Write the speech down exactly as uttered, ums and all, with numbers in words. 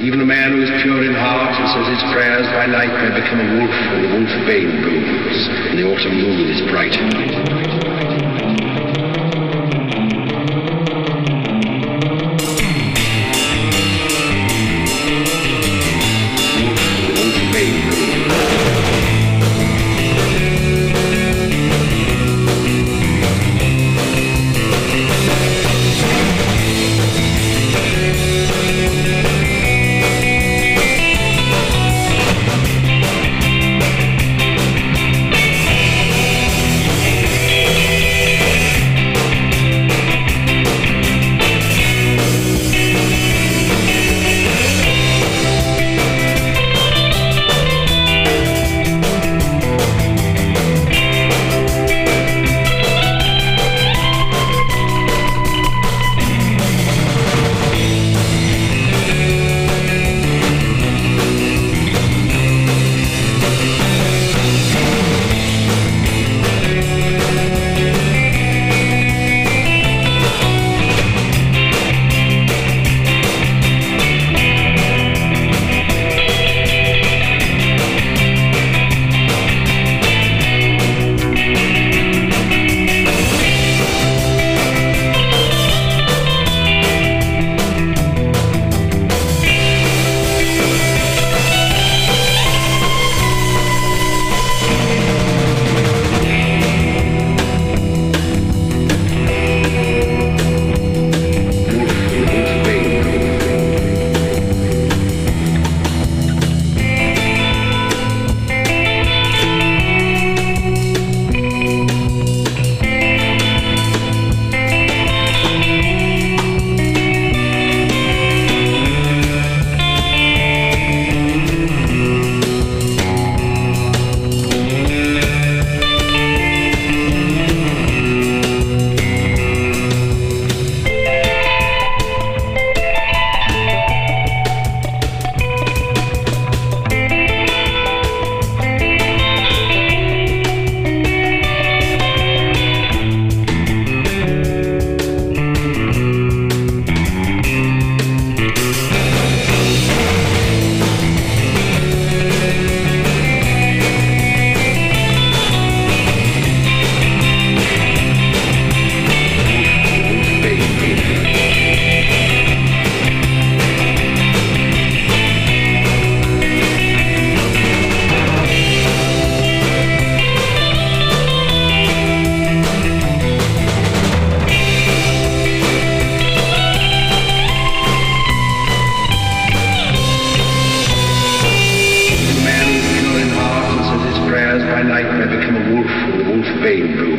Even a man who is pure in heart and says his prayers by night may become a wolf when the wolf-bane blooms and the autumn moon is bright. Night may become a wolf when the wolf-bane blooms